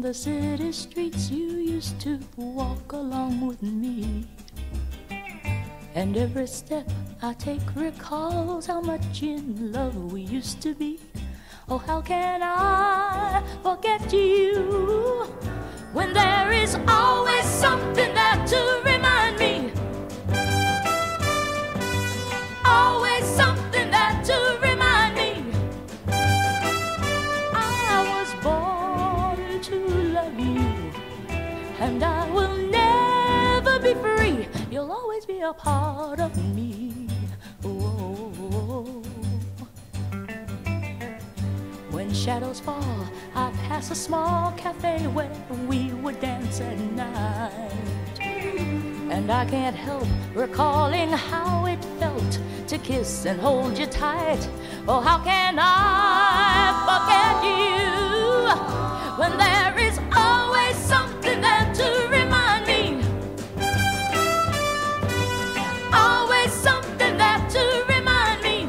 the city streets you used to walk along with me. And every step I take recalls how much in love we used to be. Oh, how can I forget you when there is always something there to remind me? Always something there to remind me. I was born to love you, and I will never be free. You'll always be a part of me. Oh. When shadows fall, I pass a small cafe where we would dance at night. And I can't help recalling how it felt to kiss and hold you tight. Oh, how can I forget you when there is always something there to remind me? Always something there to remind me.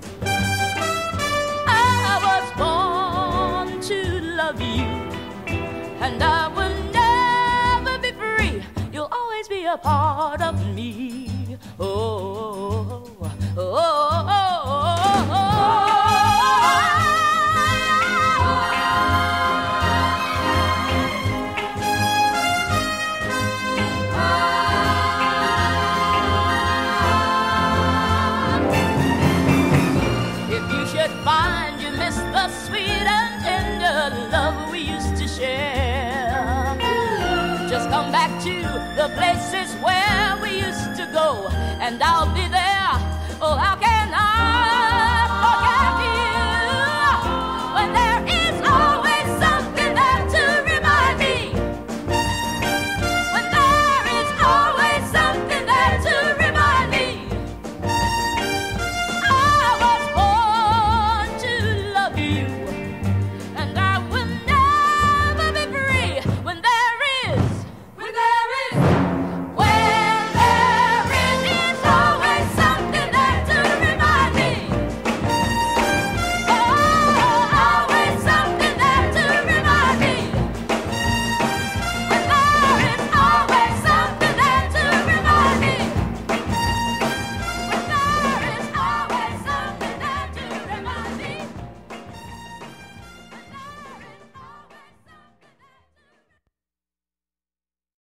I was born to love you, and I will never be free. You'll always be a part of me. Oh, oh, oh, oh, oh. If you should find you miss the sweet and tender love we used to share, just come back to the places where we used to go, and I'll be there. Oh, how can